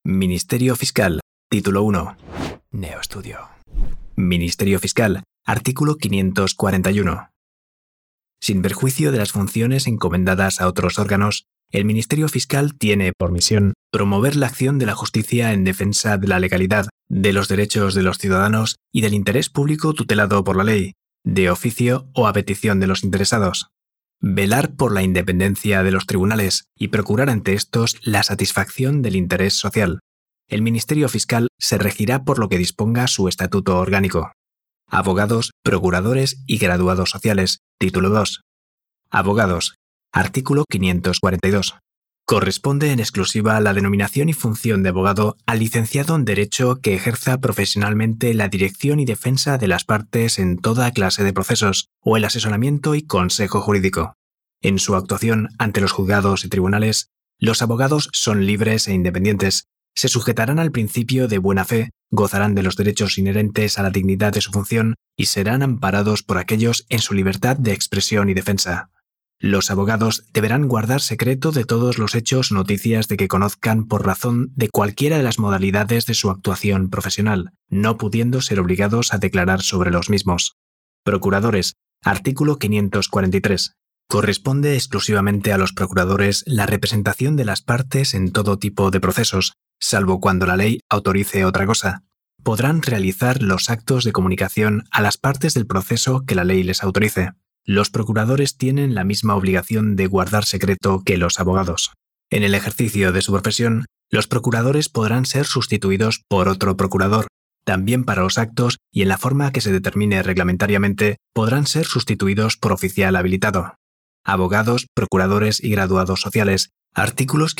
Ministerio Fiscal, Título 1. Neoestudio. Ministerio Fiscal, artículo 541. Sin perjuicio de las funciones encomendadas a otros órganos, el Ministerio Fiscal tiene por misión promover la acción de la justicia en defensa de la legalidad, de los derechos de los ciudadanos y del interés público tutelado por la ley, de oficio o a petición de los interesados. Velar por la independencia de los tribunales y procurar ante estos la satisfacción del interés social. El Ministerio Fiscal se regirá por lo que disponga su estatuto orgánico. Abogados, procuradores y graduados sociales, Título 2. Abogados. Artículo 542. Corresponde en exclusiva la denominación y función de abogado al licenciado en Derecho que ejerza profesionalmente la dirección y defensa de las partes en toda clase de procesos o el asesoramiento y consejo jurídico. En su actuación ante los juzgados y tribunales, los abogados son libres e independientes, se sujetarán al principio de buena fe, gozarán de los derechos inherentes a la dignidad de su función y serán amparados por aquellos en su libertad de expresión y defensa. Los abogados deberán guardar secreto de todos los hechos o noticias de que conozcan por razón de cualquiera de las modalidades de su actuación profesional, no pudiendo ser obligados a declarar sobre los mismos. Procuradores. Artículo 543. Corresponde exclusivamente a los procuradores la representación de las partes en todo tipo de procesos, salvo cuando la ley autorice otra cosa. Podrán realizar los actos de comunicación a las partes del proceso que la ley les autorice. Los procuradores tienen la misma obligación de guardar secreto que los abogados. En el ejercicio de su profesión, los procuradores podrán ser sustituidos por otro procurador. También para los actos y en la forma que se determine reglamentariamente, podrán ser sustituidos por oficial habilitado. Abogados, procuradores y graduados sociales. Artículos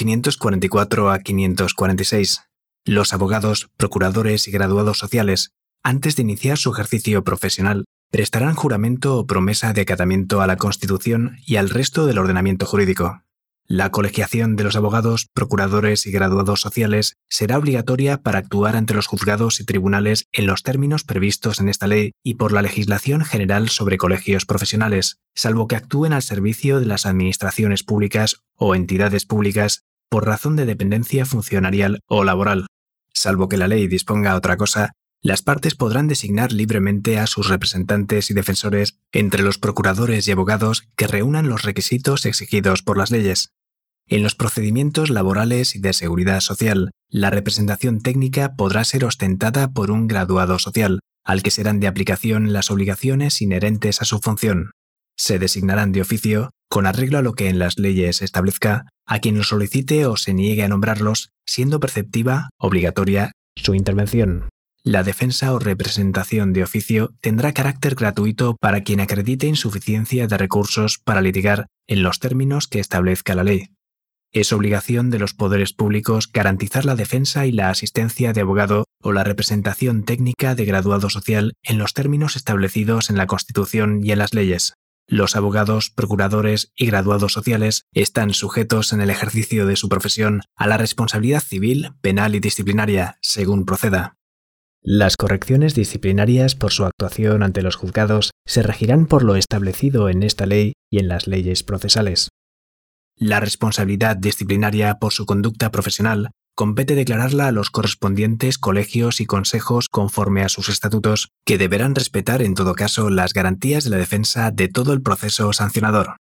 544 a 546. Los abogados, procuradores y graduados sociales, antes de iniciar su ejercicio profesional, prestarán juramento o promesa de acatamiento a la Constitución y al resto del ordenamiento jurídico. La colegiación de los abogados, procuradores y graduados sociales será obligatoria para actuar ante los juzgados y tribunales en los términos previstos en esta ley y por la legislación general sobre colegios profesionales, salvo que actúen al servicio de las administraciones públicas o entidades públicas por razón de dependencia funcionarial o laboral. Salvo que la ley disponga otra cosa, las partes podrán designar libremente a sus representantes y defensores entre los procuradores y abogados que reúnan los requisitos exigidos por las leyes. En los procedimientos laborales y de seguridad social, la representación técnica podrá ser ostentada por un graduado social, al que serán de aplicación las obligaciones inherentes a su función. Se designarán de oficio, con arreglo a lo que en las leyes establezca, a quien lo solicite o se niegue a nombrarlos, siendo perceptiva, obligatoria, su intervención. La defensa o representación de oficio tendrá carácter gratuito para quien acredite insuficiencia de recursos para litigar en los términos que establezca la ley. Es obligación de los poderes públicos garantizar la defensa y la asistencia de abogado o la representación técnica de graduado social en los términos establecidos en la Constitución y en las leyes. Los abogados, procuradores y graduados sociales están sujetos en el ejercicio de su profesión a la responsabilidad civil, penal y disciplinaria, según proceda. Las correcciones disciplinarias por su actuación ante los juzgados se regirán por lo establecido en esta ley y en las leyes procesales. La responsabilidad disciplinaria por su conducta profesional compete declararla a los correspondientes colegios y consejos conforme a sus estatutos, que deberán respetar en todo caso las garantías de la defensa de todo el proceso sancionador.